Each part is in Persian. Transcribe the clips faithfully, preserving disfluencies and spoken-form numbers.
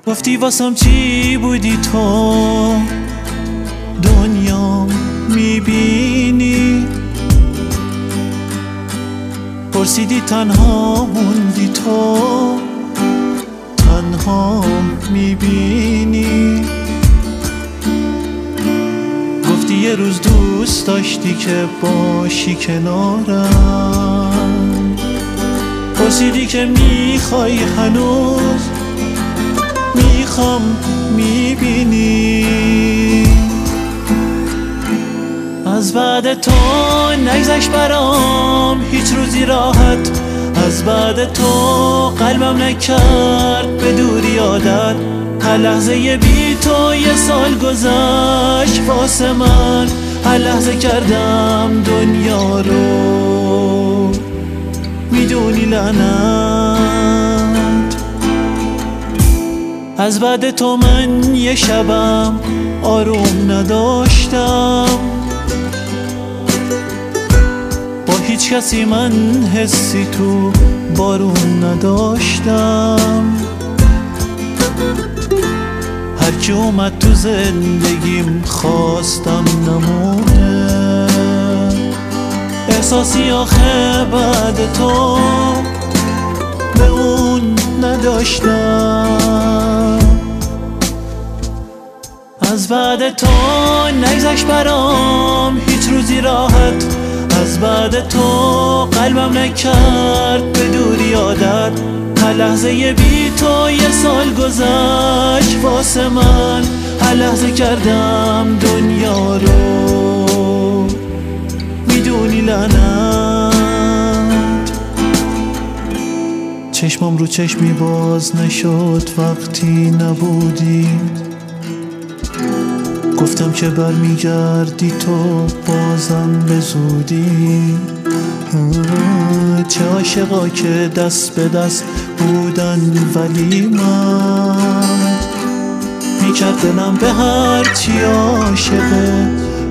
گفتی واسم چی بودی تو، دنیا میبینی. پرسیدی تنها موندی تو، تنها میبینی. گفتی یه روز دوست داشتی که باشی کنارم. پرسیدی که میخوای هنوز، میخوام میبینی. از بعد تو نگذشت برام هیچ روزی راحت. از بعد تو قلبم نکرد به دوری عادت. هر لحظه بی تو یه سال گذشت واسه من. هر لحظه کردم دنیا رو میدونی لعنت. از بعد تو من یه شبم آروم نداشتم. با هیچ کسی من حسی تو بارون نداشتم. هرکی اومد تو زندگیم خواستم نمونه. احساسی آخه بعد تو به اون نداشتم. از بعد تو نگذشت برام هیچ روزی راحت. از بعد تو قلبم نکرد به دوری عادت. هر لحظه بی تو یه سال گذشت واسه من. هر لحظه کردم دنیا رو میدونی لعنت. چشمم رو چشمی باز نشد وقتی نبودی. گفتم که برمیگردی تو بازم به زودی. چه عاشقا که دست به دست بودن ولی من میکرد دلم به هر چی عاشق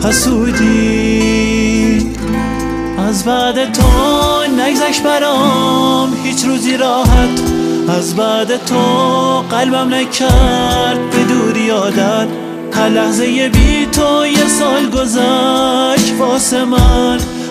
حسودی. از بعد تو نگذشت برام هیچ روزی راحت. از بعد تو قلبم نکرد به دوری عادت. هر لحظه بی تو یه سال گذشت واسه من.